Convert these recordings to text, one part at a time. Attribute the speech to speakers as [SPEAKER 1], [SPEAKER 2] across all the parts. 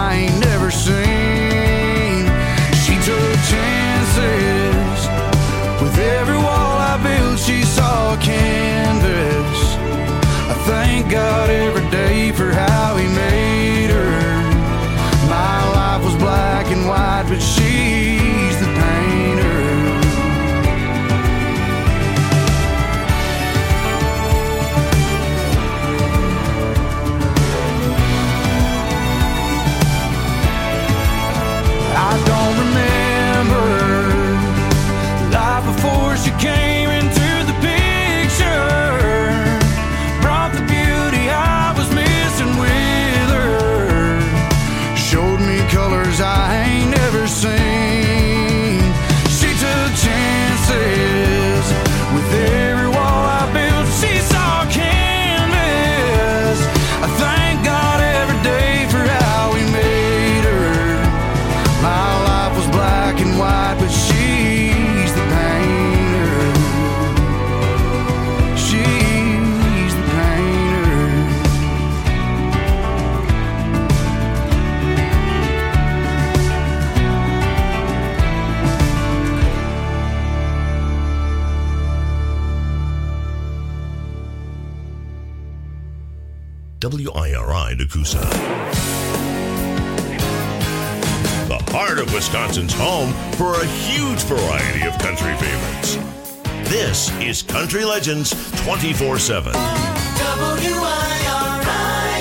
[SPEAKER 1] I ain't never seen. She took chances. With every wall I built, she saw a canvas. I thank God every day for how He made her. My life was black and white, but she's the painter. I don't remember life before she came into the picture. Brought the beauty I was missing with her. Showed me colors I ain't never seen. She took chances. With every wall I built, she saw canvas. I thank God every day for how He made her. My life was black and white, but she's the painter. She's the painter.
[SPEAKER 2] WIRI Nakusa. The heart of Wisconsin's home for a huge variety of country favorites. This is Country Legends 24/7.
[SPEAKER 3] WIRI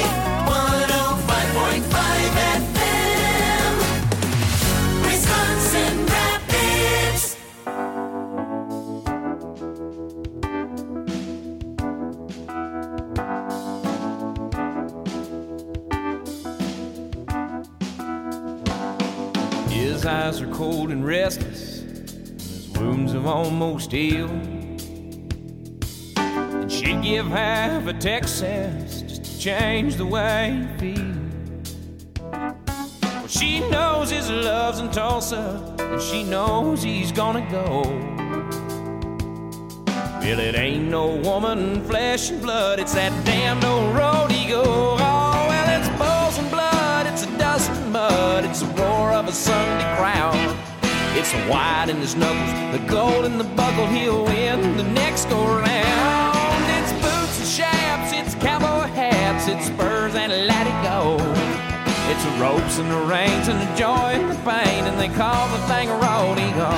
[SPEAKER 3] 105.5 FM, Wisconsin Rapids.
[SPEAKER 4] His eyes are cold and restless, his wounds have almost healed. And she'd give half a Texas just to change the way you feel. Well, she knows his love's in Tulsa, and she knows he's gonna go. Well, it ain't no woman, flesh and blood, it's that damned old road he go. Oh, well, it's bulls and blood, it's a dust and mud, it's the roar of a Sunday crowd. It's the white in his knuckles, the gold in the buckle, he'll win the next go round. It's boots and chaps, it's cowboy hats, it's spurs and let it go. It's the ropes and the reins and the joy and the pain, and they call the thing a rodeo.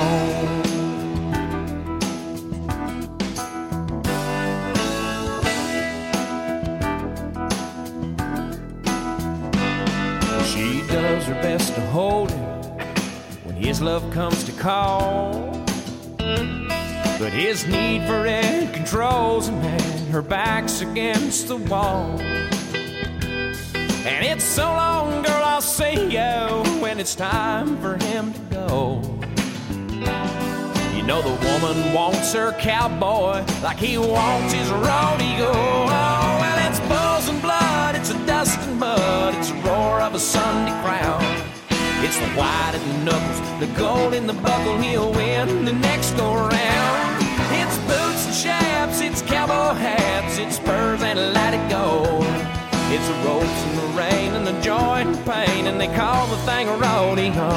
[SPEAKER 4] She does her best to hold him when his love comes to call. But his need for it controls him, and her back's against the wall. And it's so long, girl, I'll see you when it's time for him to go. You know the woman wants her cowboy like he wants his rodeo. Oh, well, it's bulls and blood, it's a dust and mud, it's the roar of a Sunday crowd. It's the white in the knuckles, the gold in the buckle, he'll win the next go round. It's boots and chaps, it's cowboy hats, it's spurs and let it go. It's the ropes and the rain and the joy and the pain, and they call the thing a rodeo.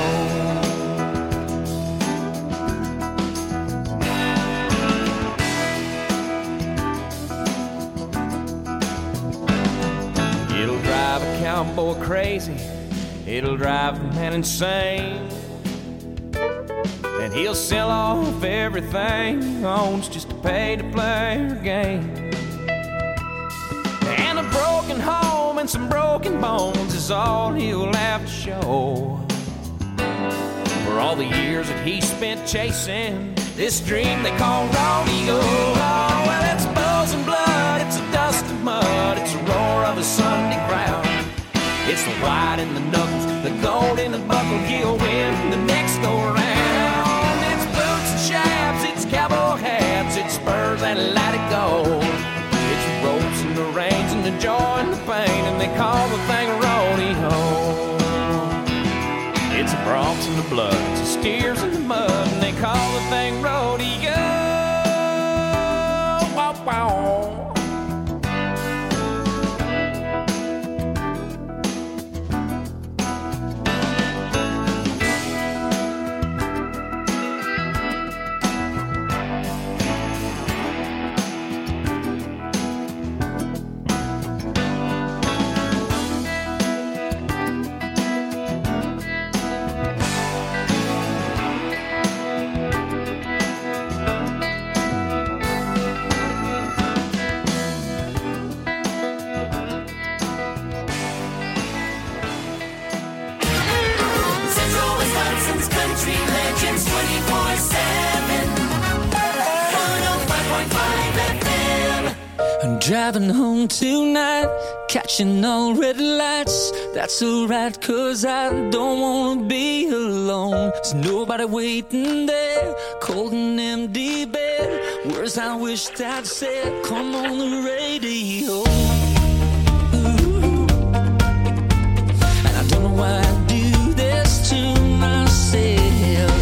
[SPEAKER 4] It'll drive a cowboy crazy, it'll drive a man insane, and he'll sell off everything he owns just to pay to play her game. And a broken home and some broken bones is all he'll have to show for all the years that he spent chasing this dream they call rodeo. Oh, well, it's bulls and blood, it's a dust and mud, it's the roar of a Sunday crowd. It's the white in the knuckles, the gold in the buckle, he'll win the next go round. It's boots and chaps, it's cowboy hats, it's spurs and let it go. It's the ropes and the reins and the joy and the pain, and they call the thing a rodeo. It's the broncs and the blood, it's the steers in the mud, and they call the thing rodeo. Wow, wow.
[SPEAKER 3] Hits 24/7. 105.5 FM.
[SPEAKER 5] I'm driving home tonight, catching all red lights. That's alright, cause I don't wanna be alone. There's nobody waiting there, cold and empty bed. Words I wished I'd said, come on the radio. Ooh. And I don't know why I do this to myself.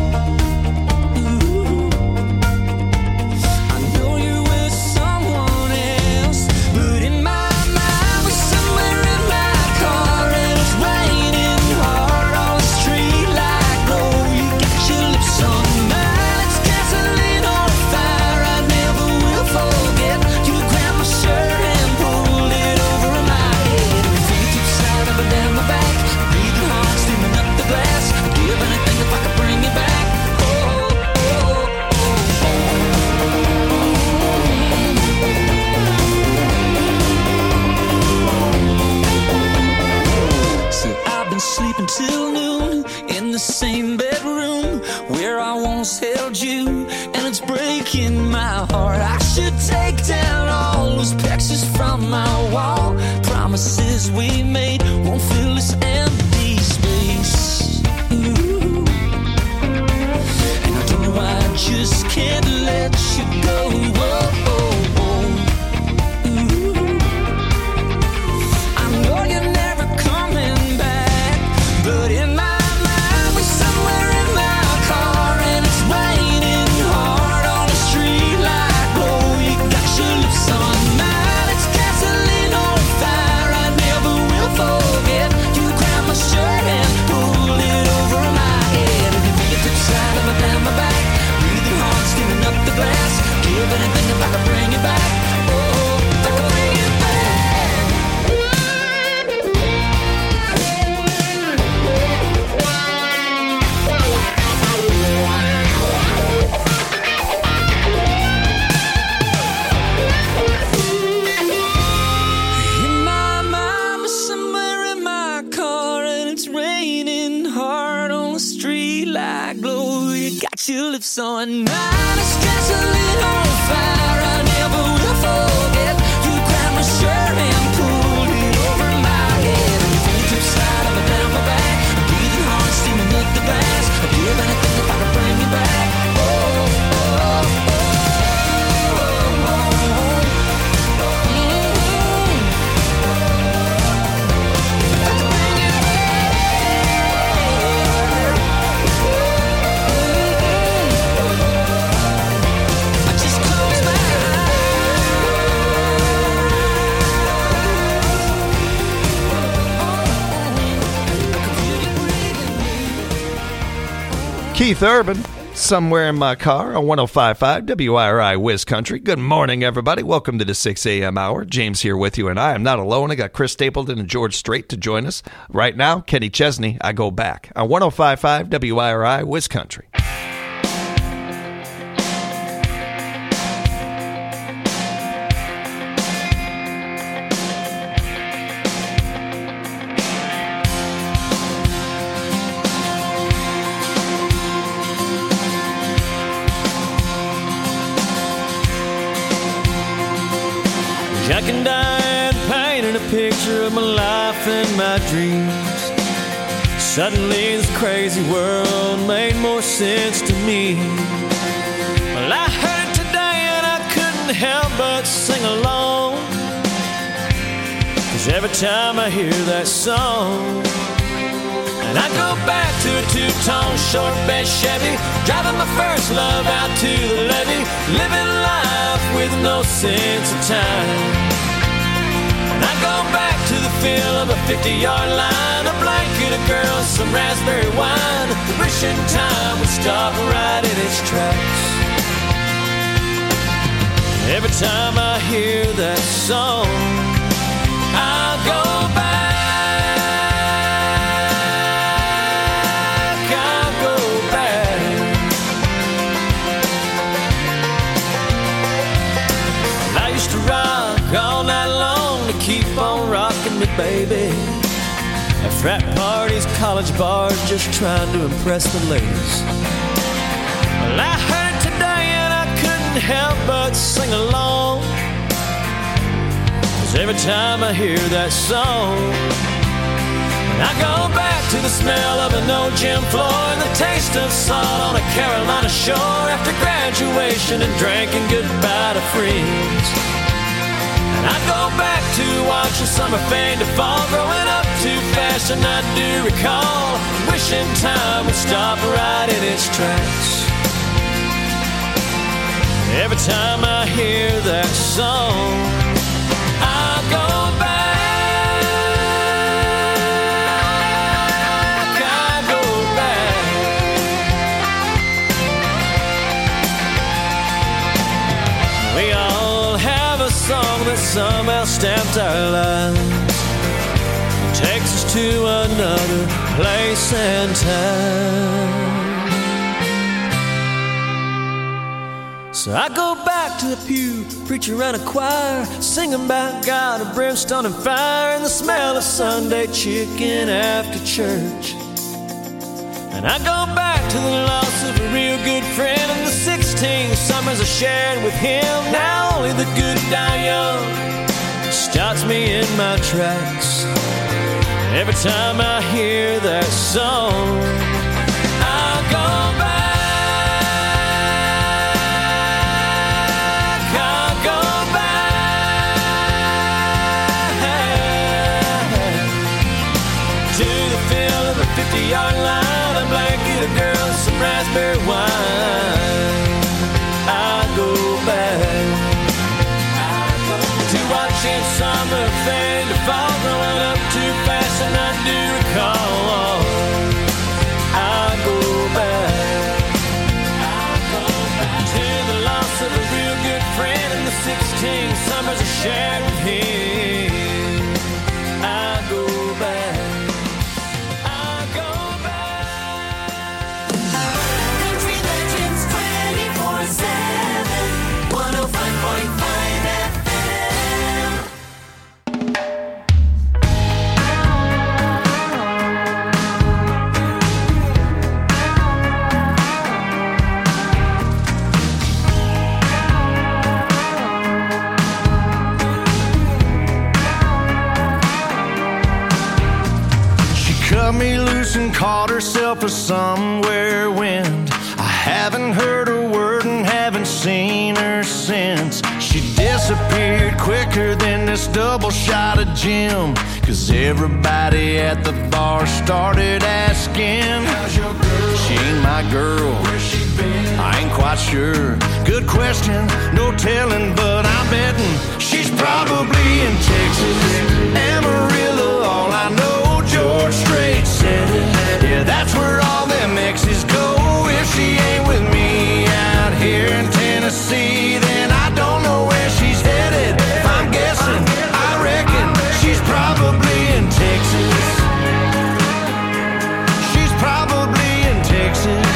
[SPEAKER 5] Ooh. I know you're with someone else, but in my mind we're somewhere in my car and it's raining hard on the street like glow. You got your lips on mine, it's gasoline on fire. I never will forget. You grabbed my shirt and pulled it over my head. Fingertips slide up and down my back, breathing hard, steaming up the glass. I'd give anything if I could bring you back. Oh, oh, oh. See, I've been sleeping till noon in the same bedroom where I once held you, and it's breaking my heart. I should take down all those pictures from my wall. Promises we made won't fill this empty space. Ooh. And I don't know why I just can't let you go. Whoa, oh, oh. Ooh. I know you're never coming back, but in my mind we're somewhere in my car and it's raining hard on the street like glow. You got your lips on mine, it's gasoline on fire. I never will forget. You grabbed my shirt and pulled it over my head. And your fingertips slide up and down my back, breathing hard, steaming up the glass. Give anything if I could bring you back. Oh, if I could bring you back. In my mind, we're somewhere in my car and it's raining hard on the street like glow. You got your lips on mine, it's gasoline on fire. I never will forget. You grabbed my shirt and pulled it over my head. And your fingertips slide up and down my back, breathing hard, steaming up the glass. I'd give anything if I could bring you back. Oh, oh, oh, oh, oh, oh. I just close my eyes.
[SPEAKER 6] Keith Urban, Somewhere in My Car on 105.5 WIRI Wiz Country. Good morning, everybody. Welcome to the 6 a.m. hour. James here with you, and I am not alone. I got Chris Stapleton and George Strait to join us. Right now, Kenny Chesney, I Go Back on 105.5 WIRI Wiz Country.
[SPEAKER 4] Jack and Diane painted a picture of my life and my dreams. Suddenly this crazy world made more sense to me. Well, I heard it today and I couldn't help but sing along, 'cause every time I hear that song, and I go back to a two-tone short bed Chevy, driving my first love out to the levee, living life with no sense of time. And I go back to the feel of a 50-yard line, a blanket, a girl, some raspberry wine, wishing time would stop right in its tracks. Every time I hear that song, I'll go back. All night long to keep on rocking me, baby. At frat parties, college bars, just trying to impress the ladies. Well, I heard it today and I couldn't help but sing along, 'cause every time I hear that song, I go back to the smell of an old gym floor and the taste of salt on a Carolina shore after graduation and drinking goodbye to friends. And I go back to watching summer fade to fall, growing up too fast, and I do recall wishing time would stop right in its tracks. Every time I hear that song, I go back. We all have a song that somehow stamped our lives, takes us to another place and time. So I go back to the pew, preacher and a choir, singing about God of brimstone and fire, and the smell of Sunday chicken after church. And I go back to the loss of a real good friend and the 16 summers I shared with him. Now only the good die young stops me in my tracks. Every time I hear that song, I go back, I go back to the feel of the 50-yard line, a blanket of girls, some raspberry wine. I go back to watching summer fade to fall, growing up too fast, and I do recall. I go back to the loss of a real good friend and the 16 summers I shared with him. I go back.
[SPEAKER 3] Country Legends 24/7, 105.5 FM.
[SPEAKER 1] She cut me loose and caught herself a somewhere wind. I haven't heard a word and haven't seen her since. She disappeared quicker than this double shot of Jim, 'cause everybody at the bar started asking, how's your girl? She ain't my girl. Where's she been? I ain't quite sure. Good question, no telling, but I'm betting she's probably in Texas, Amarillo. All I know, George Strait said it. Yeah, that's where all them exes go. If she ain't with me out here in Tennessee, then I don't know where she's headed. If I'm guessing, I reckon she's probably in Texas. She's probably in Texas.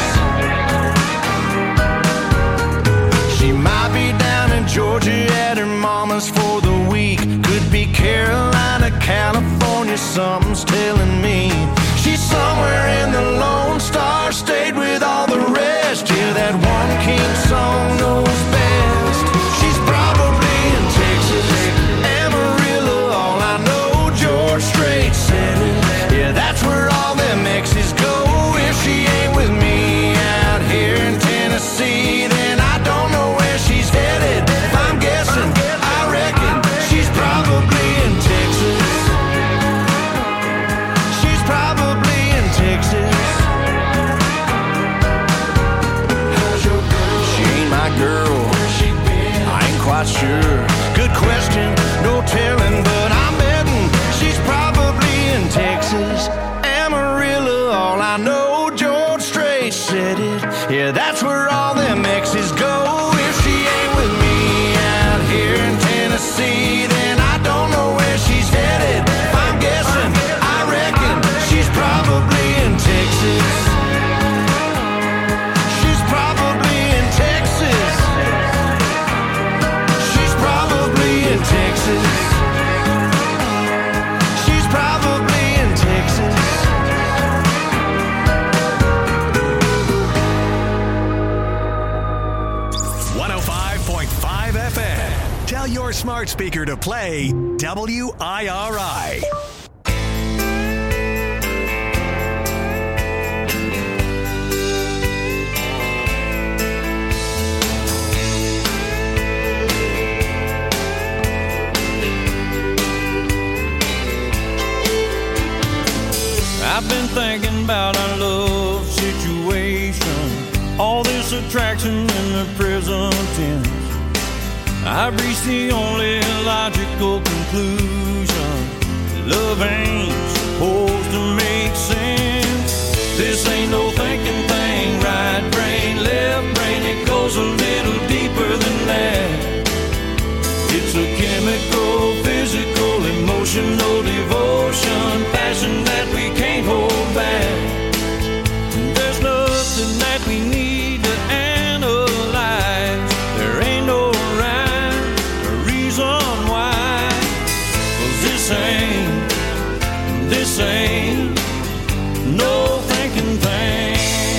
[SPEAKER 1] She might be down in Georgia at her mama's for the week. Could be Carolina, California, something's telling me. She's somewhere in the Lone Star State with all the rest. Yeah, that one king song knows best. She's probably in Texas, Amarillo. All I know, George Strait said it. Yeah, that's where all them exes go. If she ain't with me out here in Tennessee, then I don't know where she's headed. If I'm guessing, I reckon she's probably in Texas. She's probably in Texas. How's your girl? She ain't my girl. Where's she been? I ain't quite sure. Good question, no telling, but I'm betting she's probably in Texas, Amarillo. All I know, George Strait said it. Yeah, that's where all them exes go. If she ain't with me out here in Tennessee, then I don't know where she's headed. If I'm guessing, I reckon she's probably in Texas. She's probably in Texas. She's probably in Texas. She's probably in Texas.
[SPEAKER 7] smart speaker to play WIRI.
[SPEAKER 1] I've been thinking about our love situation, all this attraction in the present tense. I've reached the only logical conclusion: love ain't supposed to make sense. This ain't no thinking thing, right brain, left brain, it goes a little deeper than that. It's a chemical, physical, emotional devotion, passion that we can't hold back. There's nothing that we need to analyze. There ain't no rhyme or reason why. 'Cause this ain't no thinking thing.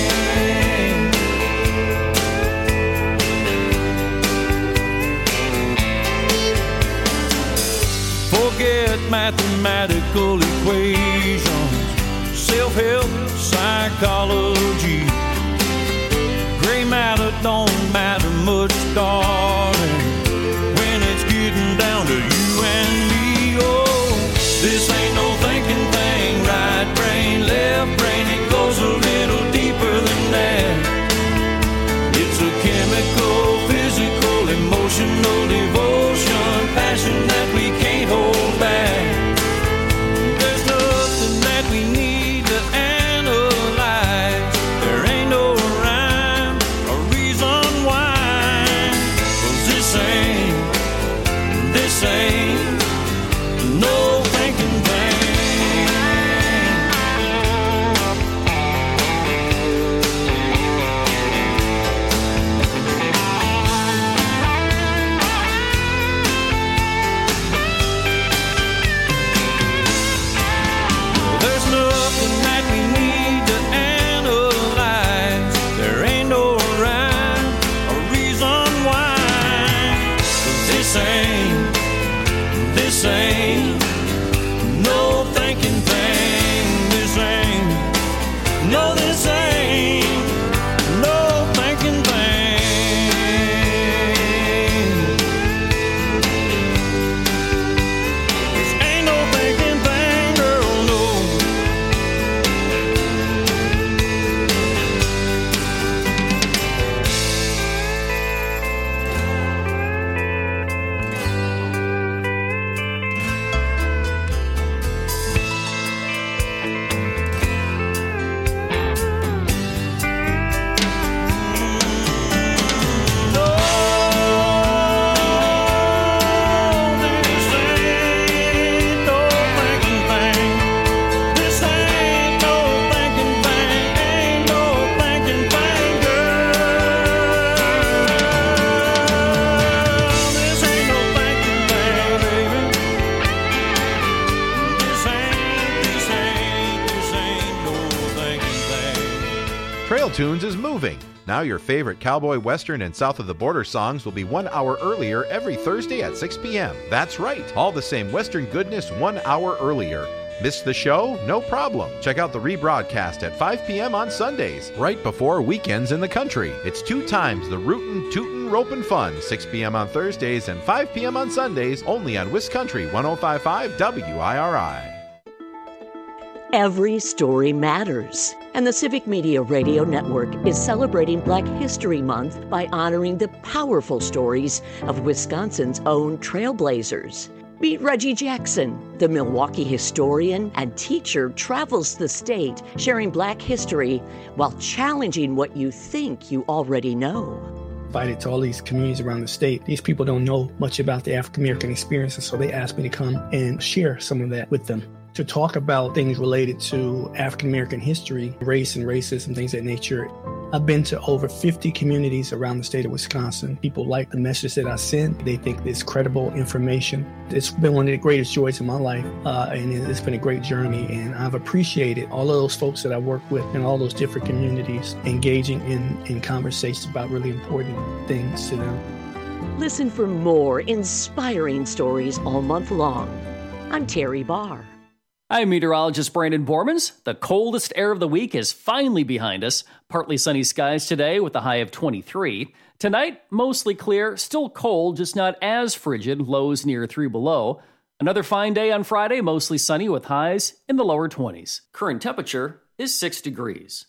[SPEAKER 1] Forget mathematical equations, self-help, psychology. Gray matter don't matter much, darling, when it's getting down to you and me. Oh, this ain't no thinking thing, right brain, left brain, it goes a little deeper than that. It's a chemical, physical, emotional devotion, passion that we can't hold back. There's nothing that we need to analyze. There ain't no rhyme or reason why. 'Cause this ain't no thinking thing. There's nothing that we need to analyze. There ain't no rhyme or reason why. 'Cause this ain't no thinking thing. This ain't no thinking thing. This ain't no thinking thing, girl, no.
[SPEAKER 8] Trail Tunes is moving. Now your favorite cowboy, western, and south of the border songs will be 1 hour earlier every Thursday at 6 p.m. That's right, all the same western goodness 1 hour earlier. Missed the show? No problem. Check out the rebroadcast at 5 p.m. on Sundays, right before weekends in the country. It's 2 times the rootin', tootin', ropin' fun, 6 p.m. on Thursdays and 5 p.m. on Sundays, only on Wiscountry 105.5 WIRI.
[SPEAKER 9] Every story matters, and the Civic Media Radio Network is celebrating Black History Month by honoring the powerful stories of Wisconsin's own trailblazers. Meet Reggie Jackson, the Milwaukee historian and teacher, travels the state sharing Black history while challenging what you think you already know.
[SPEAKER 10] Invited to all these communities around the state. These people don't know much about the African American experience, and so they asked me to come and share some of that with them. To talk about things related to African American history, race and racism, things of that nature. I've been to over 50 communities around the state of Wisconsin. People like the message that I send. They think it's credible information. It's been one of the greatest joys in my life, and it's been a great journey. And I've appreciated all of those folks that I work with in all those different communities, engaging in conversations about really important things to them.
[SPEAKER 9] Listen for more inspiring stories all month long. I'm Terry Barr.
[SPEAKER 11] I'm meteorologist Brandon Bormans. The coldest air of the week is finally behind us. Partly sunny skies today with a high of 23. Tonight, mostly clear, still cold, just not as frigid, lows near 3 below. Another fine day on Friday, mostly sunny with highs in the lower 20s. Current temperature is 6 degrees.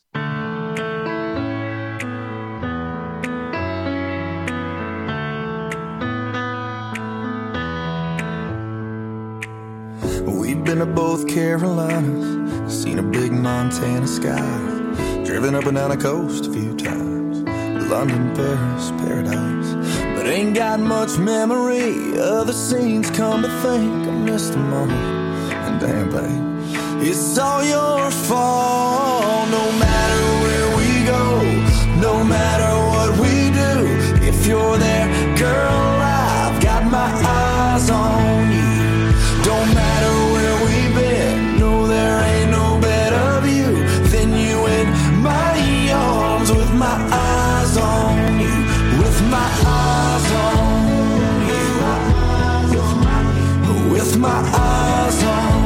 [SPEAKER 1] We've been to both Carolinas, seen a big Montana sky, driven up and down the coast a few times, London, Paris, paradise, but ain't got much memory of the scenes. Come to think, I missed them all, and damn babe, it's all your fault. No matter where we go, no matter what we do, if you're there, girl, I've got my eyes on you. Don't matter where we've been, no, there ain't no better view than you in my arms, with my eyes on you, with my eyes on you, with my eyes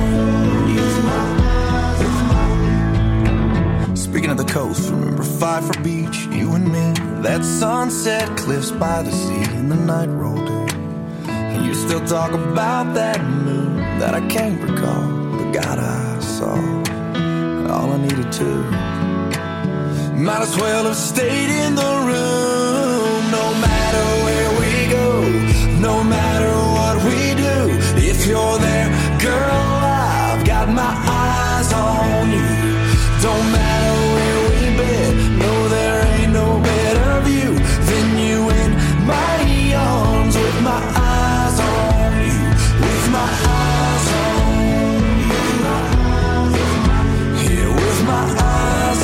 [SPEAKER 1] on you. Speaking of the coast, remember Pfeiffer Beach, you and me, that sunset cliffs by the sea, and the night rolled in. You still talk about that moon that I can't recall, but God, I saw all I needed to. Might as well have stayed in the room. No matter where we go, no matter what we do, if you're there, girl, I've got my eyes on you. Don't matter where we've been, no, there ain't no better view than you in my arms, with my eyes on you, with my eyes on you, yeah, with my eyes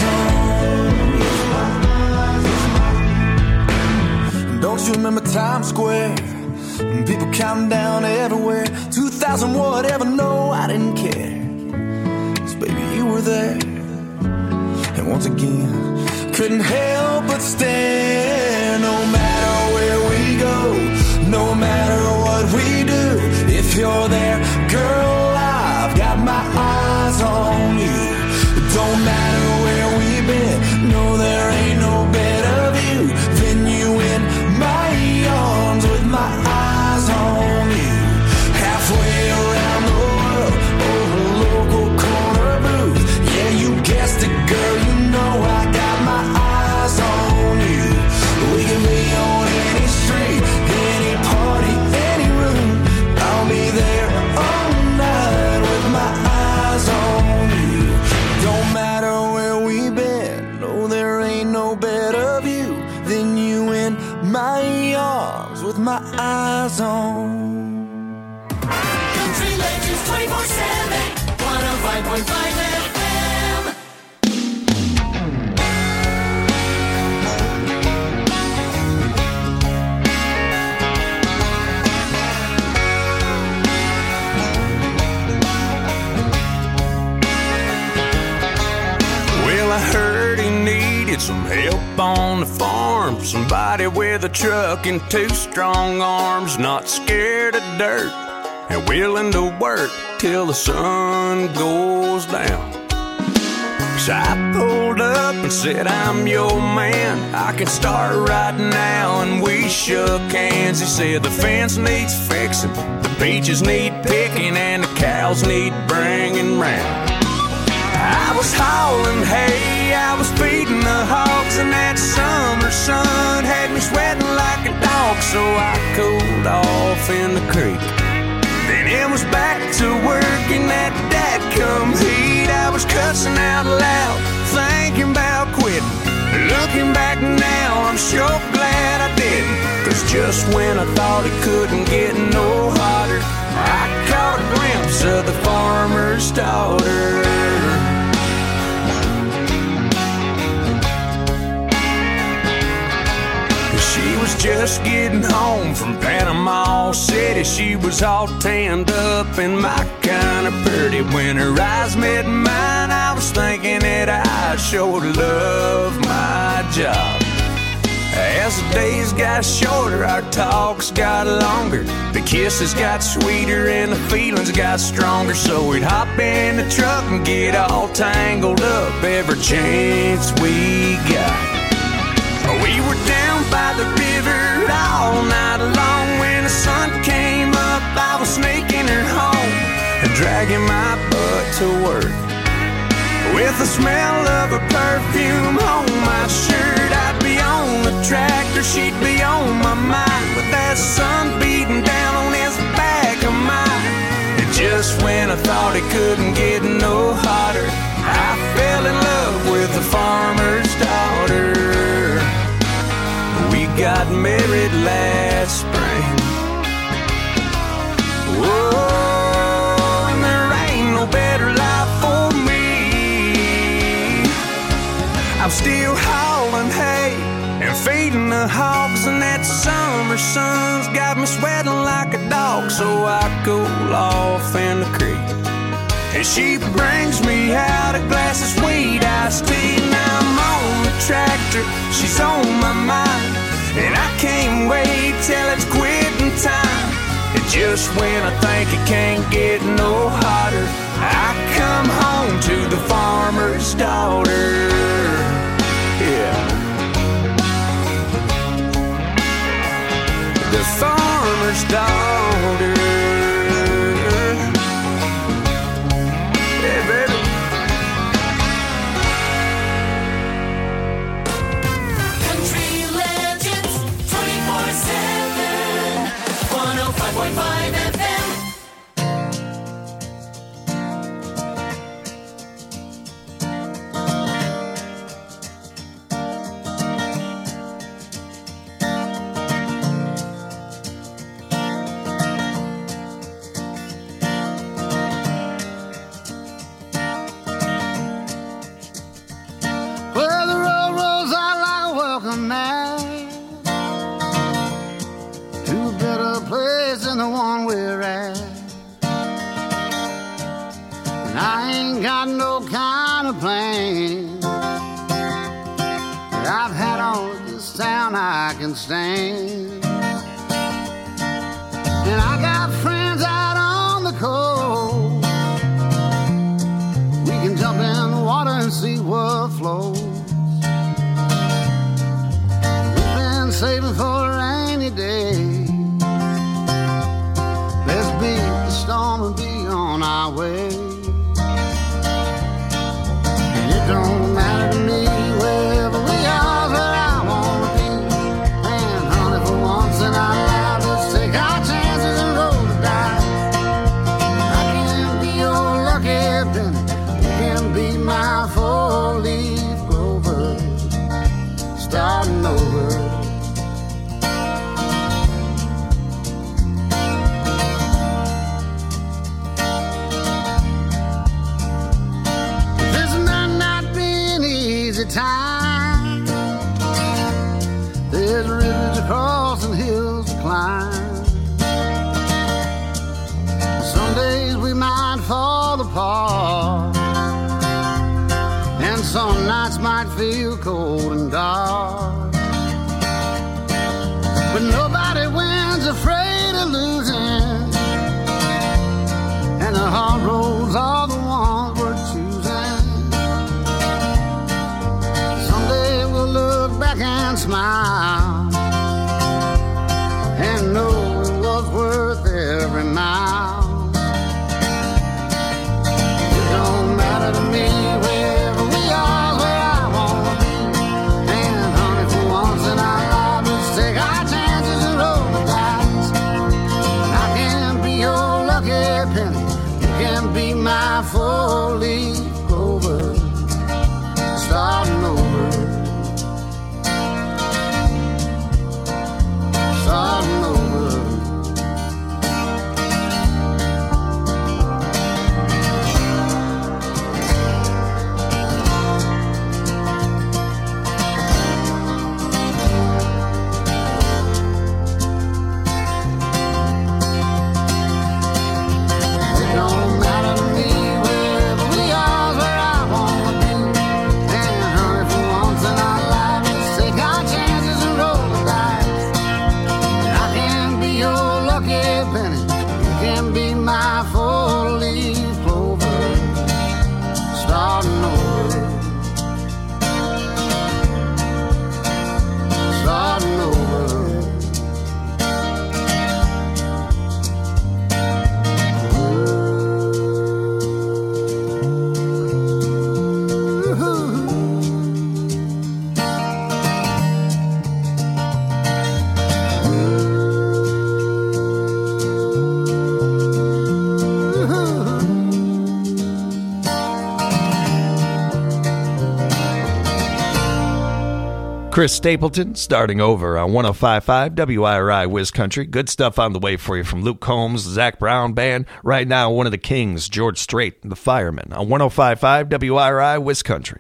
[SPEAKER 1] on you. Don't you remember Times Square? People counting down everywhere, 2,000 whatever, no, I didn't care, 'cause baby, you were there. And once again, couldn't help but stare. No matter where we go, no matter what we do, if you're there, girl, I've got my eyes on you. Don't matter where we've been, no, there ain't no better view than you in my arms, with my eyes on you. Halfway around the world, over a local corner booth, yeah, you guessed it, girl, you know I got my eyes on you. We can be on any street, any party, any room, I'll be there all night with my eyes on you. Don't matter where we've been, no, there ain't no better view than you in my arms, with my eyes on.
[SPEAKER 3] Country Legends 24/7, 105.5 FM.
[SPEAKER 1] Well, I heard he needed some help on the farm. Somebody with a truck and 2 strong arms, not scared of dirt and willing to work till the sun goes down. So I pulled up and said, I'm your man, I can start right now, and we shook hands. He said the fence needs fixing, the peaches need picking, and the cows need bringing round. I was hauling hay, I was feeding the hogs, and that summer sun had me sweating like a dog, so I cooled off in the creek. Then it was back to work in that dadgum heat. I was cussing out loud, thinking about quitting. Looking back now, I'm sure glad I didn't, 'cause just when I thought it couldn't get no hotter, I caught a glimpse of the farmer's daughter. She was just getting home from Panama City. She was all tanned up and my kind of pretty. When her eyes met mine, I was thinking that I sure love my job. As As the days got shorter, our talks got longer. The kisses got sweeter and the feelings got stronger. So we'd hop in the truck and get all tangled up every chance we got. We were down by the river all night long. When the sun came up, I was sneaking her home and dragging my butt to work. With the smell of her perfume on my shirt, I'd be on the tractor, she'd be on my mind, with that sun beating down on his back of mine. And just when I thought it couldn't get no hotter, I fell in love with the farmer's daughter. We got married last spring. Whoa, and there ain't no better life for me. I'm still hauling hay and feeding the hogs, and that summer sun's got me sweating like a dog. So I cool off in the creek, and she brings me out a glass of sweet iced tea. Now I'm on the tractor, she's on my mind, and I can't wait till it's quitting time. And just when I think it can't get no hotter, I come home to the farmer's daughter. Yeah, the farmer's daughter. Yeah, baby.
[SPEAKER 3] Country Legends 24/7, 105.5 FM.
[SPEAKER 12] Well, the road rolls out like a welcome mat to a better place than the one we're at. And I ain't got no kind of plan that I've had all of this town I can stand. And I got friends out on the coast. We can jump in the water and see what flows. We've been saving for a rainy day. Let's beat the storm and be on our way. And it don't matter to me wherever we are, where I wanna be. And honey, for once in our lives, let's take our chances and roll the dice. I can be your lucky penny, you can be my four-leaf clover, starting over. This might not be an easy time. There's rivers to cross and hills to climb. Some days we might fall apart, and some nights might feel cold and dark. But nobody wins afraid of losing, and the hard roads are the ones we're choosing. Someday we'll look back and smile and know it was worth every mile. It don't matter to me wherever we are, where I wanna be. And honey, for once in our lives, let's take our chances and roll the dice. And I can be your lucky penny, you can be my four-leaf clover, starting over.
[SPEAKER 6] Chris Stapleton starting over on 105.5 WIRI Wiz Country. Good stuff on the way for you from Luke Combs, Zach Brown Band. Right now, one of the kings, George Strait, the Firemen, on 105.5 WIRI Wiz Country.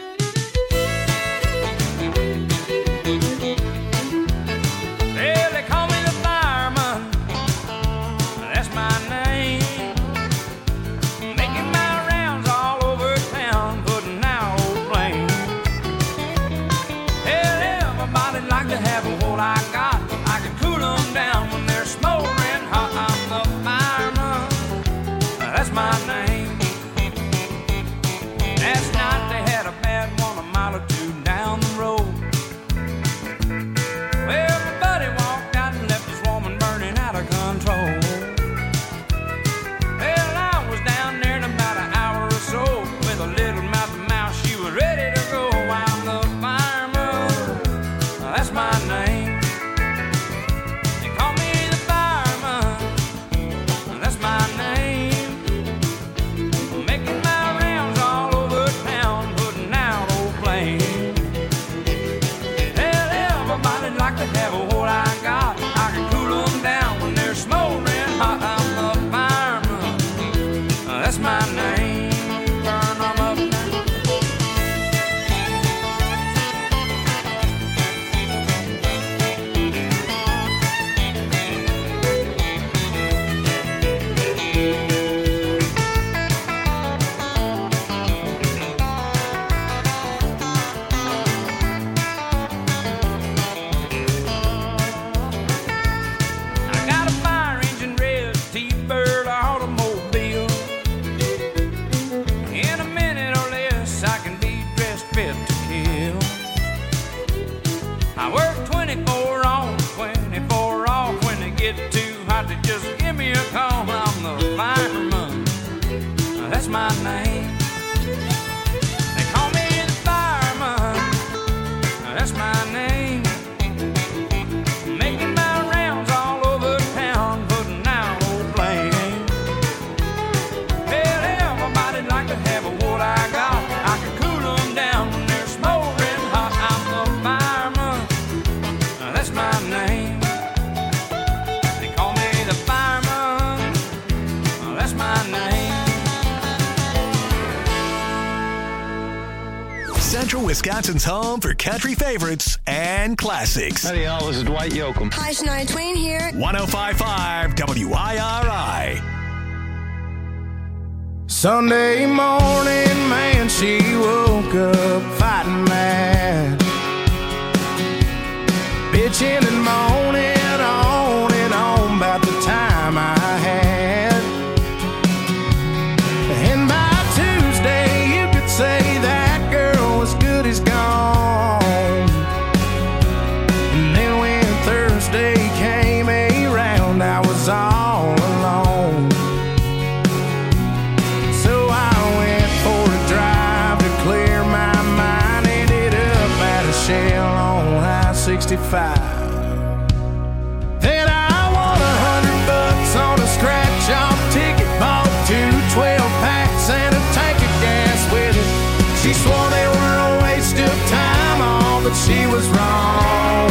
[SPEAKER 7] Central Wisconsin's home for country favorites and classics.
[SPEAKER 13] Howdy, y'all. This is Dwight Yoakam.
[SPEAKER 14] Hi, Shania Twain here.
[SPEAKER 7] 105.5 WIRI.
[SPEAKER 1] Sunday morning, man, she woke up fighting mad, bitching and moaning on and on about the time I had. And by Tuesday, you could say that girl was good as gone. And then when Thursday came around, I was all alone. So I went for a drive to clear my mind. Ended up at a Shell on I-65. Then I won $100 on a scratch-off ticket. Bought 2 12-packs and a tank of gas with it. She swore they were a waste of time, all, but she was wrong.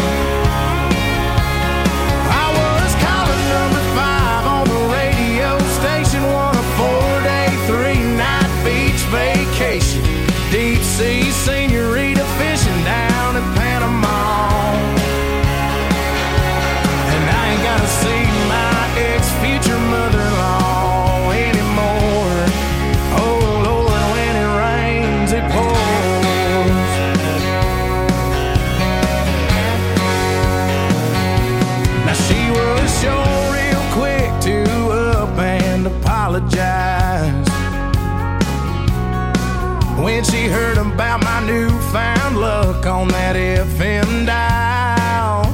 [SPEAKER 1] I was calling number 5 on the radio station, won a 4-day, 3-night beach vacation. Deep sea senorita fishing down in Panama. And I ain't gotta see my ex-future mother-in-law anymore. Oh Lord, when it rains, it pours. Now she was sure real quick to up and apologize when she heard about my newfound luck on that FM dial.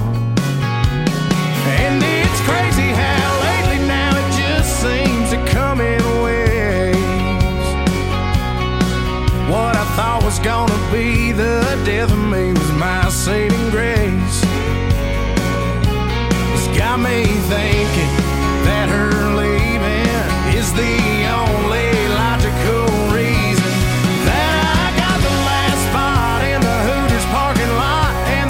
[SPEAKER 1] And it's crazy how lately now it just seems to come in waves. What I thought was gonna be the death of me was my saving grace. It's got me thinking that her leaving is the only logical reason that I got the last spot in the Hooters parking lot and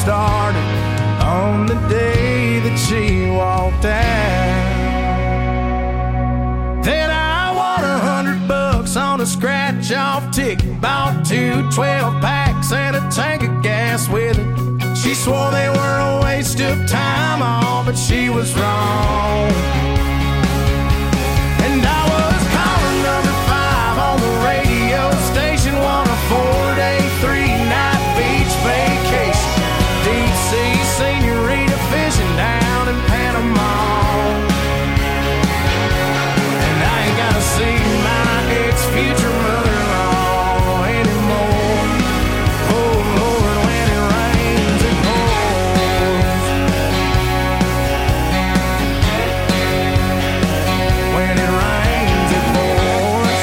[SPEAKER 1] started on the day that she walked out. Then I won $100 on a scratch-off ticket, bought 2 12-packs and a tank of gas with it. She swore they were a waste of time, all, but she was wrong. And I was caller number 5 on the radio station, won a 4-day, 3-night beach vacation. Deep sea senorita fishing down in Panama. And I ain't gotta see my ex-future mother-in-law anymore. Oh Lord, when it rains it pours. When it rains it pours.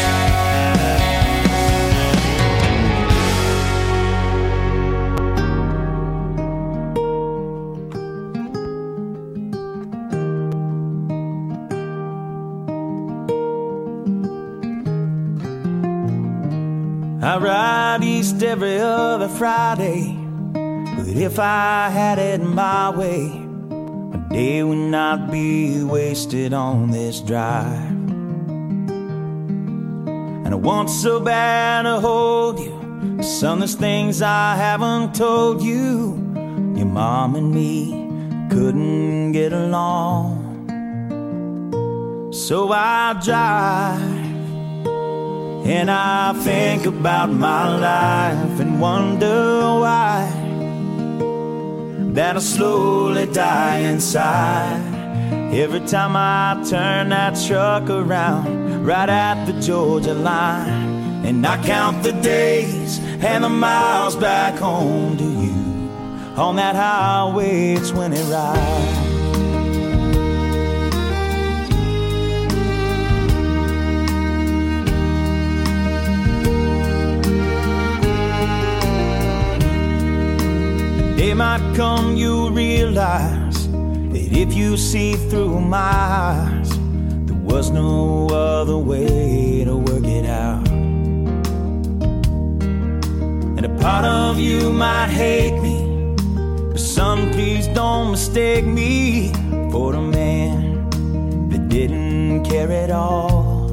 [SPEAKER 13] I ride east every other Friday, but if I had it my way, my day would not be wasted on this drive. And I want so bad to hold you, but son, there's things I haven't told you. Your mom and me couldn't get along, so I drive. And I think about my life and wonder why that I slowly die inside every time I turn that truck around right at the Georgia line. And I count the days and the miles back home to you on that highway 20 ride. Day might come, you realize that if you see through my eyes, there was no other way to work it out. And a part of you might hate me, but son, please don't mistake me for the man that didn't care at all.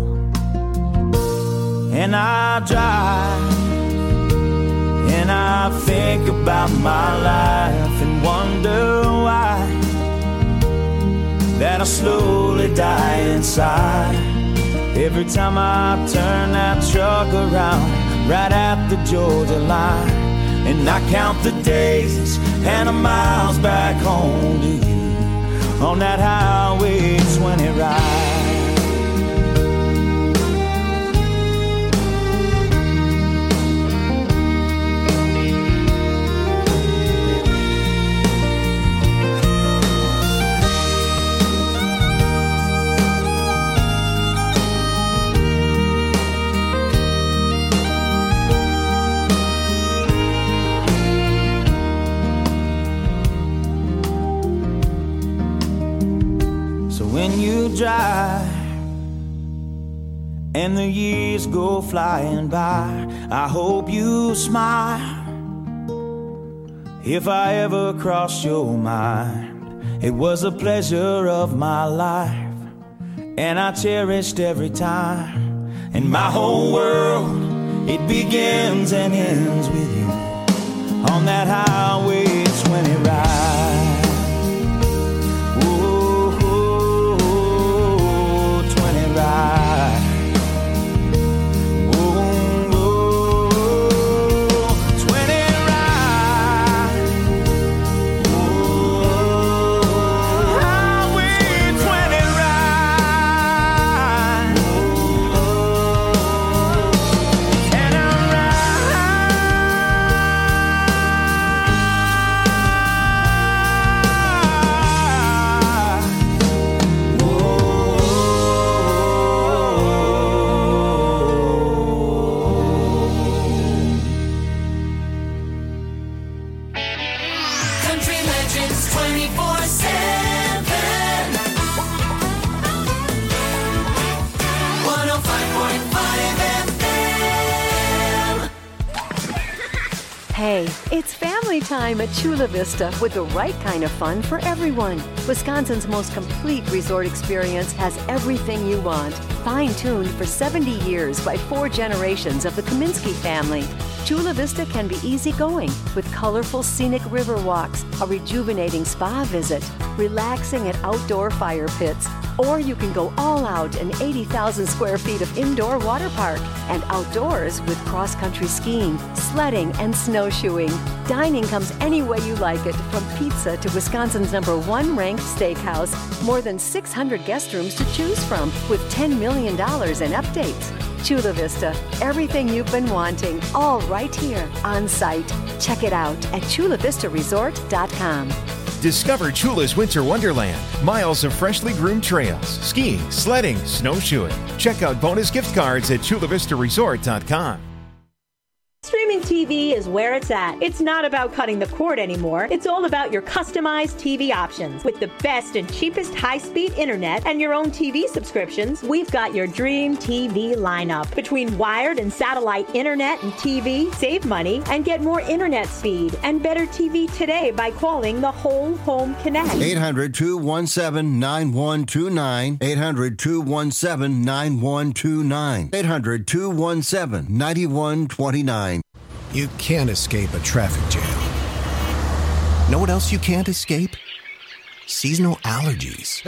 [SPEAKER 13] And I drive, and I think about my life and wonder why that I slowly die inside every time I turn that truck around right at the Georgia line. And I count the days and the miles back home to you on that highway 20 ride. When you drive and the years go flying by, I hope you smile. If I ever crossed your mind, it was a pleasure of my life, and I cherished every time. And my whole world, it begins and ends with you on that highway 20 ride.
[SPEAKER 14] Hey, it's family family time at Chula Vista with the right kind of fun for everyone. Wisconsin's most complete resort experience has everything you want. Fine-tuned for 70 years by 4 generations of the Kaminsky family. Chula Vista can be easygoing with colorful scenic river walks, a rejuvenating spa visit, relaxing at outdoor fire pits, or you can go all out in 80,000 square feet of indoor water park and outdoors with cross-country skiing, sledding, and snowshoeing. Dining comes any way you like it, from pizza to Wisconsin's #1 ranked steakhouse. More than 600 guest rooms to choose from with $10 million in updates. Chula Vista, everything you've been wanting, all right here on site. Check it out at chulavistaresort.com.
[SPEAKER 15] Discover Chula's Winter Wonderland. Miles of freshly groomed trails, skiing, sledding, snowshoeing. Check out bonus gift cards at chulavistaresort.com.
[SPEAKER 16] Streaming TV is where it's at. It's not about cutting the cord anymore. It's all about your customized TV options. With the best and cheapest high-speed internet and your own TV subscriptions, we've got your dream TV lineup. Between wired and satellite internet and TV, save money and get more internet speed and better TV today by calling the Whole Home Connect.
[SPEAKER 17] 800-217-9129. 800-217-9129. 800-217-9129.
[SPEAKER 18] You can't escape a traffic jam. Know what else you can't escape? Seasonal allergies.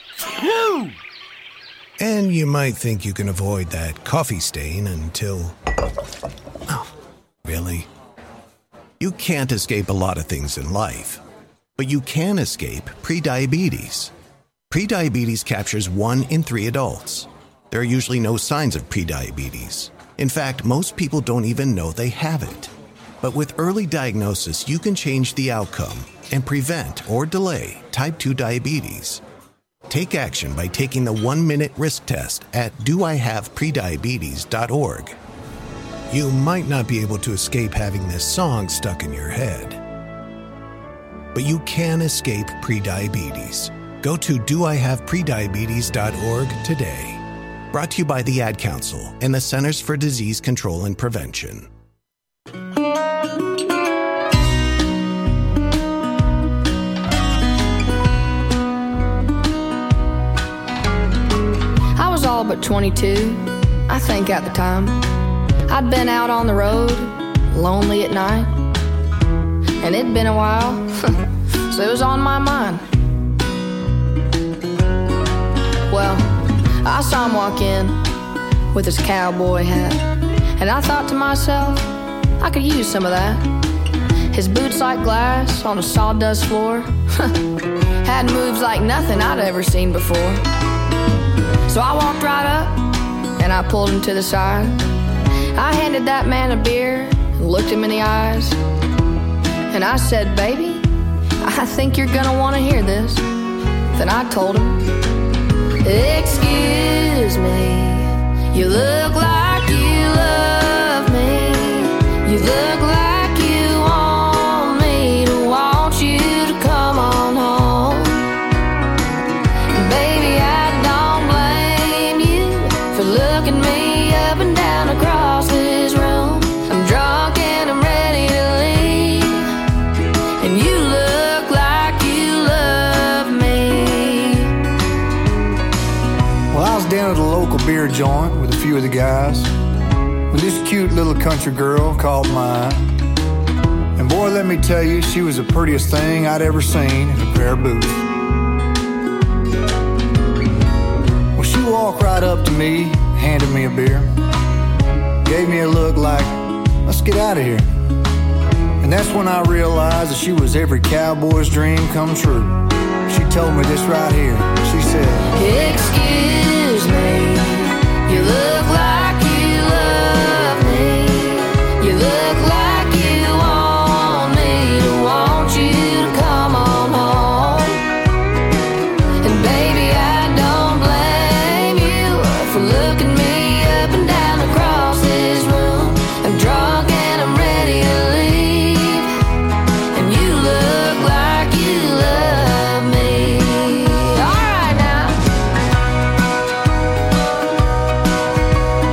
[SPEAKER 18] And you might think you can avoid that coffee stain until... Oh, really? You can't escape a lot of things in life, but you can escape prediabetes. Prediabetes captures 1 in 3 adults. There are usually no signs of prediabetes. In fact, most people don't even know they have it. But with early diagnosis, you can change the outcome and prevent or delay type 2 diabetes. Take action by taking the 1-minute risk test at doihaveprediabetes.org. You might not be able to escape having this song stuck in your head, but you can escape prediabetes. Go to doihaveprediabetes.org today. Brought to you by the Ad Council and the Centers for Disease Control and Prevention.
[SPEAKER 19] I was all but 22, I think at the time. I'd been out on the road, lonely at night. And it'd been a while, so it was on my mind. Well, I saw him walk in with his cowboy hat, and I thought to myself, I could use some of that. His boots like glass on a sawdust floor had moves like nothing I'd ever seen before. So I walked right up and I pulled him to the side. I handed that man a beer and looked him in the eyes, and I said, baby, I think you're gonna want to hear this. Then I told him, excuse me, you look like you love me. You look like you want me to want you to come on home. And baby, I don't blame you for looking me up and down across this room. I'm drunk and I'm ready to leave, and you look like you love me.
[SPEAKER 20] Well, I was down at a local beer joint with a few of the guys when this cute little country girl caught my eye. And boy, let me tell you, she was the prettiest thing I'd ever seen in a pair of boots. Well, she walked right up to me, handed me a beer, gave me a look like, let's get out of here. And that's when I realized that she was every cowboy's dream come true. She told me this right here. She said,
[SPEAKER 19] excuse me, you look like you love me. You look like you want me to want you to come on home. And baby, I don't blame you for looking me up and down across this room. I'm drunk and I'm ready to leave, and you look like you love me. All right now.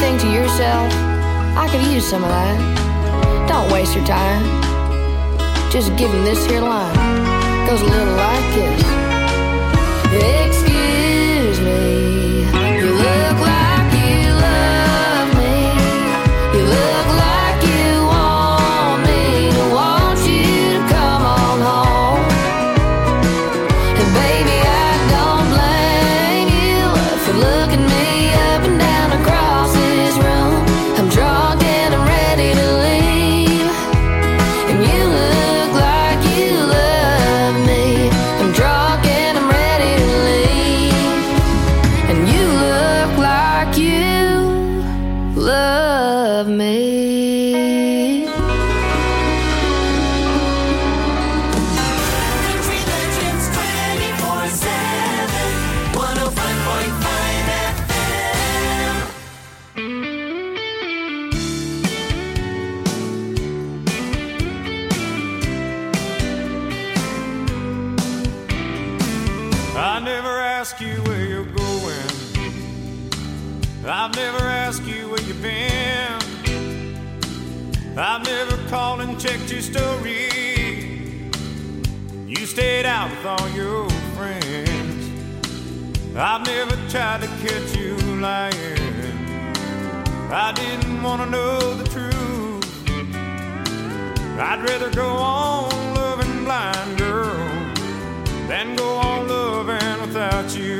[SPEAKER 19] think to yourself, I could use some of that, don't waste your time. Just give him this here line. Goes a little like this. Excuse me, you look like you love me. You look like you want me to want you to come on home. And baby, I don't blame you for looking me up and down across this room. I'm drunk and I'm ready to leave. And you look like you love me. I'm drunk and I'm ready to leave. And you look like you love me.
[SPEAKER 3] Country Legends 24/7, 105.5 FM.
[SPEAKER 1] I never ask you where you're going. I've never asked you where you've been. I've never called and checked your story. You stayed out with all your friends. I've never tried to catch you lying. I didn't want to know the truth. I'd rather go on loving blind, girl, than go on loving without you.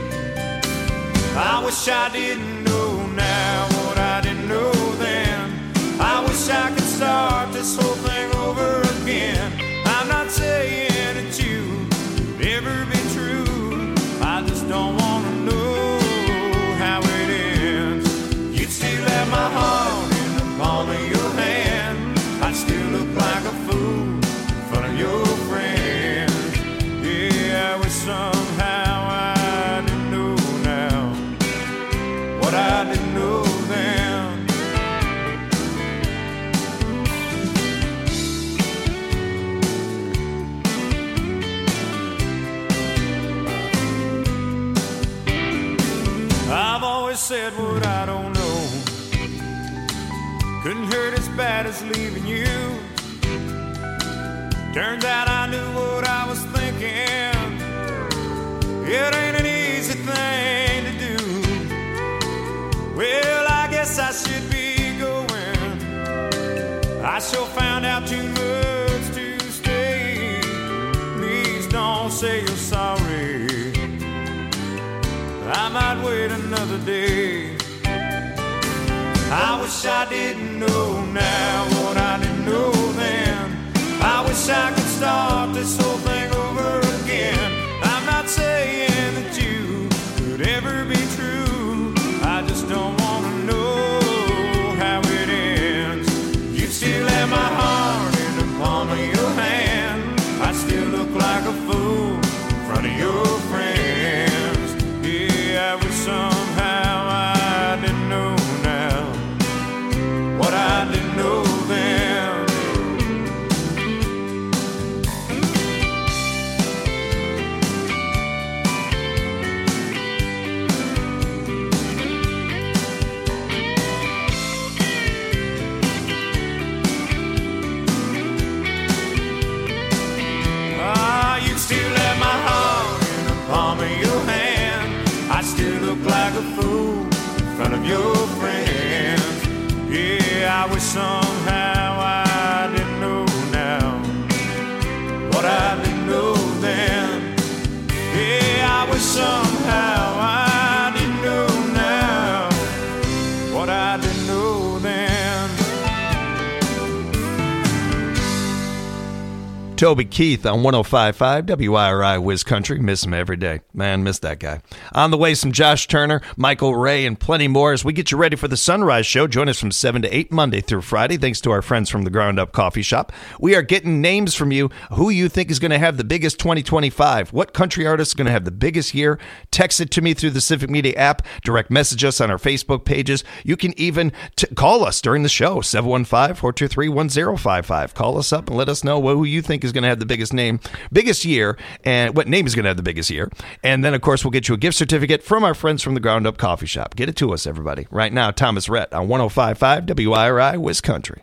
[SPEAKER 1] I wish I didn't know now what I didn't know then. I wish I could start this whole thing over again. I'm not saying that you could ever be true. I just don't want to know how it ends. You'd still have my heart in the palm of your hand. I'd still look like a fool in front of your friends. Yeah, I wish somehow I didn't know now what I didn't know then. I've always said what I don't know. Couldn't hurt as bad as leaving you. Turns out I knew what I was thinking. It ain't an easy thing to do. Well, I guess I should be going. I sure found out too much to stay. Please don't say you're sorry. I might wait another day. I wish I didn't know now what I didn't know then. I wish I could start this whole thing over again. I'm not saying that you could ever be true. I just don't want to know how it ends. You'd still have my heart in the palm of your hand. I'd still look like a fool in front of your friends. Yeah, I wish somehow I didn't know now what I didn't know then. You'd still have my heart in the palm of your hand. I still look like a fool in front of your friends. Yeah, I wish somehow I didn't know now what I didn't know then. Yeah, I wish somehow I didn't know now what I didn't know then.
[SPEAKER 6] Toby Keith on 105.5 WIRI Wiz Country. Miss him every day. Man, miss that guy. On the way, some Josh Turner, Michael Ray, and plenty more as we get you ready for the Sunrise Show. Join us from 7 to 8 Monday through Friday, thanks to our friends from the Ground Up Coffee Shop. We are getting names from you. Who you think is going to have the biggest 2025? What country artist is going to have the biggest year? Text it to me through the Civic Media app. Direct message us on our Facebook pages. You can even call us during the show, 715-423-1055. Call us up and let us know who you think think is going to have the biggest year, and what name is going to have the biggest year. And then, of course, we'll get you a gift certificate from our friends from the Ground Up Coffee Shop. Get it to us, everybody. Right now, Thomas Rhett on 105.5 WIRI Wisconsin.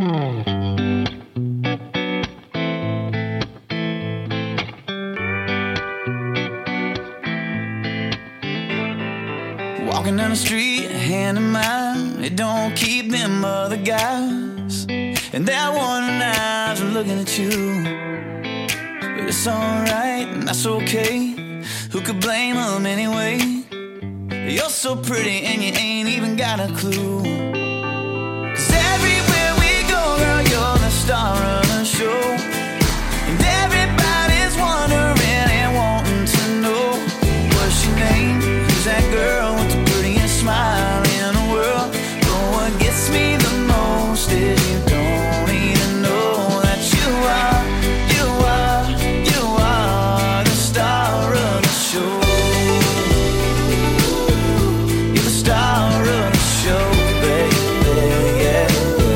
[SPEAKER 13] Walking down the street, hand in mine, it don't keep them other guys. And that one eyes are looking at you. But it's alright, and that's okay. Who could blame them anyway? You're so pretty and you ain't even got a clue. 'Cause everywhere we go, girl, you're the star of the show. And everybody's wondering and wanting to know what's your name? Who's that girl with the prettiest smile in the world? But what gets me the most is you don't even know that you are the star of the show. You're the star of the show, baby, yeah.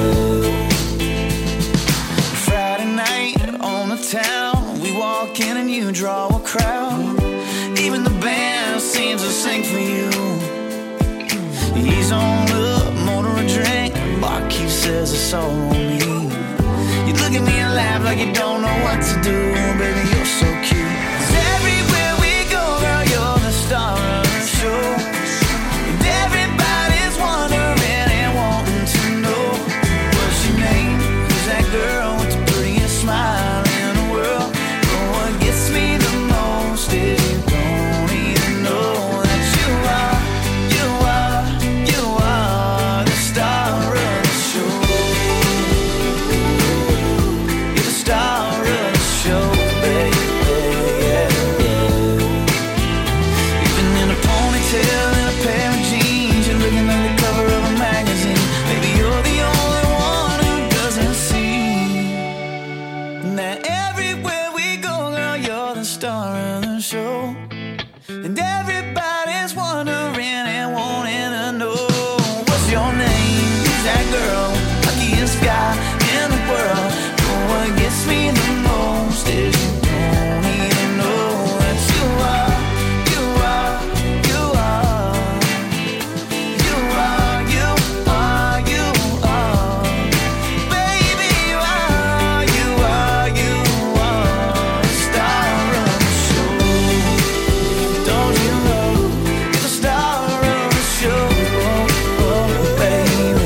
[SPEAKER 13] Friday night on the town, we walk in and you draw a crowd. Even the band seems to sing for you. He's on up, motor a drink. Barkeep says it's all on me. You look at me and laugh like you don't know what to do. Baby, you're so cute. 'Cause everywhere we go, girl, you're the star of the show. And everybody's wondering and wanting to know what's your name? Who's that girl with the prettiest smile in the world? But what gets me the most is you don't even know that you are the star of the show. You're the star of the show, baby, yeah. Even in a ponytail and a pair of jeans, you're looking like the cover of a magazine. Maybe you're the only one who doesn't see that everywhere we go, girl, you're the star of the show. And everybody's wondering and wanting to know what's your name? Who's that girl? Luckiest guy in the world. But what gets me the most is you don't even know that you are baby, you are the star of the show. Don't you know you're the star of the show, oh, baby.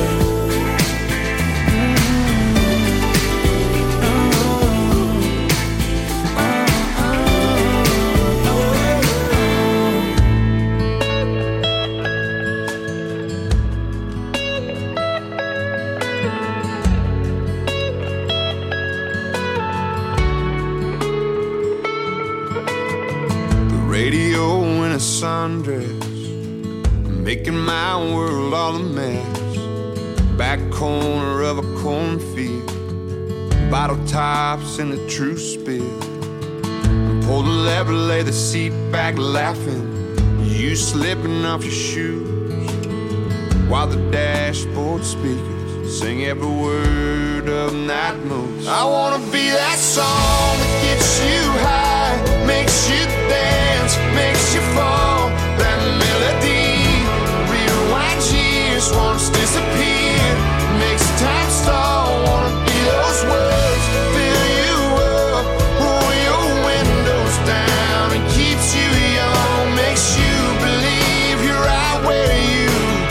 [SPEAKER 1] The radio in a sundress, making my world all a mess. Back corner of a cornfield, bottle tops in a true spill. Pull the lever, lay the seat back laughing. You slipping off your shoes, while the dashboard speakers sing every word of Night Moves. I wanna be that song that gets you high, makes you dance, makes you fall. That melody, rewind years, once disappeared, makes time stall. Wanna be those words, fill you up, roll your windows down, and keeps you young, makes you believe you're right where you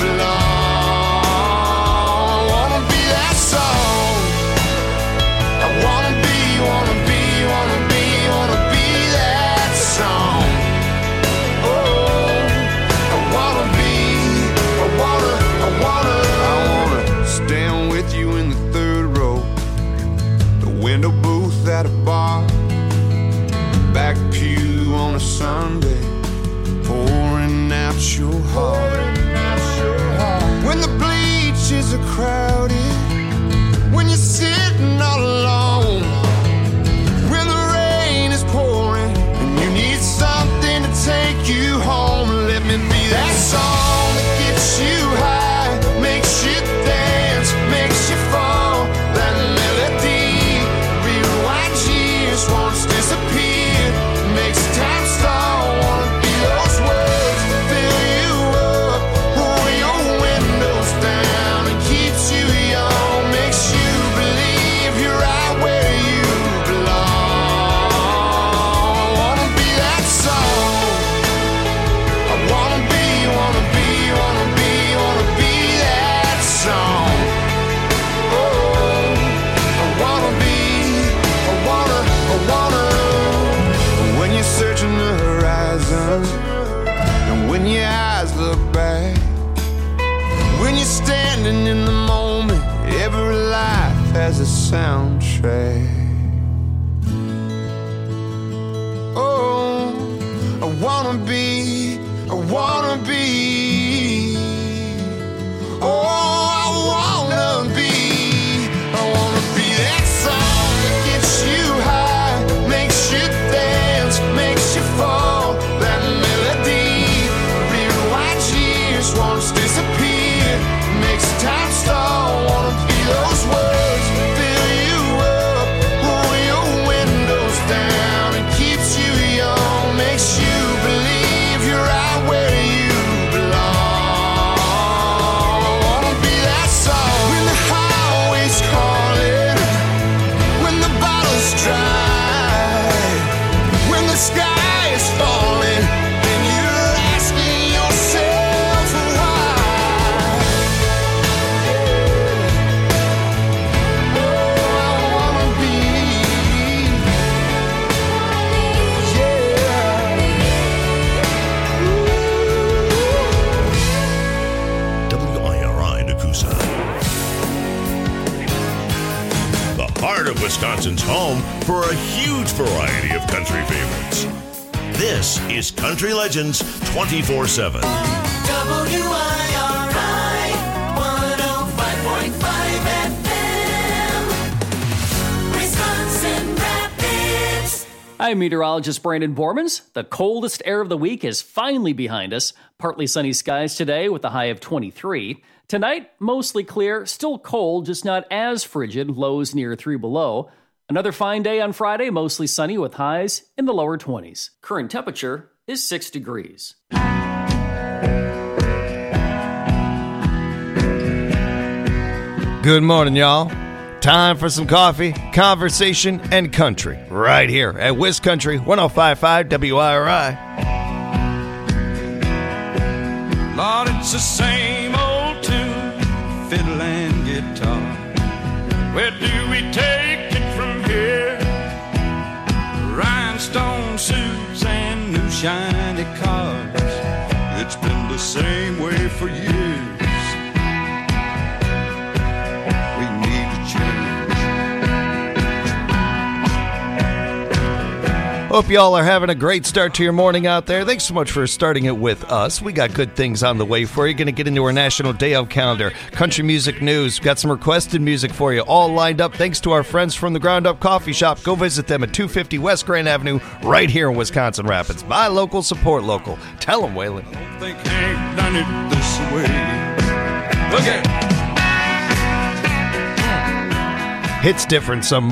[SPEAKER 1] belong. I wanna be that song. I wanna be that song. Oh, I wanna stand with you in the third row, the window booth at a bar, back pew on a Sunday, pouring out your heart. When the bleachers are crowded, when you're sitting all alone, when the rain is pouring and you need something to take you home, let me be that song that gets you high, makes you dance, makes you fall. That melody, rewind years. living in the moment. Every life has a soundtrack. Oh, I wanna be. Oh, I wanna be that song that gets you high, makes you dance, makes you fall. That melody, rewinds years, wants to disappear, makes time stall. Wanna be those words that fill you up, roll your windows down and keeps you young, makes you believe you're right where you belong. I wanna be that song when the highway's calling, when the bottle's dry, when the sky is falling, and you're asking yourself why. Oh, I wanna be,
[SPEAKER 2] WIRI Nakusa. The heart of Wisconsin's home for a huge variety of country favorites. This is Country Legends 24/7.
[SPEAKER 3] WIRI 105.5 FM, Wisconsin Rapids.
[SPEAKER 11] I'm meteorologist Brandon Bormans. The coldest air of the week is finally behind us. Partly sunny skies today with a high of 23. Tonight, mostly clear, still cold, just not as frigid, lows near 3 below. Another fine day on Friday, mostly sunny with highs in the lower 20s. Current temperature is 6 degrees.
[SPEAKER 6] Good morning, y'all. Time for some coffee, conversation, and country right here at Wiscountry 105.5 WIRI.
[SPEAKER 1] Lord, it's the same old tune, fiddle and guitar. Where do we take it from here? Rhinestone suits and new shiny cars. It's been the same way for years. We need to change.
[SPEAKER 6] Hope y'all are having a great start to your morning out there. Thanks so much for starting it with us. We got good things on the way for you. Going to get into our National Day Out calendar, country music news. Got some requested music for you, all lined up thanks to our friends from the Ground Up Coffee Shop. Go visit them at 250 West Grand Avenue right here in Wisconsin Rapids. Buy local, support local. Tell them, Waylon.
[SPEAKER 1] I think Hank done it this way. Look at
[SPEAKER 6] Hits different some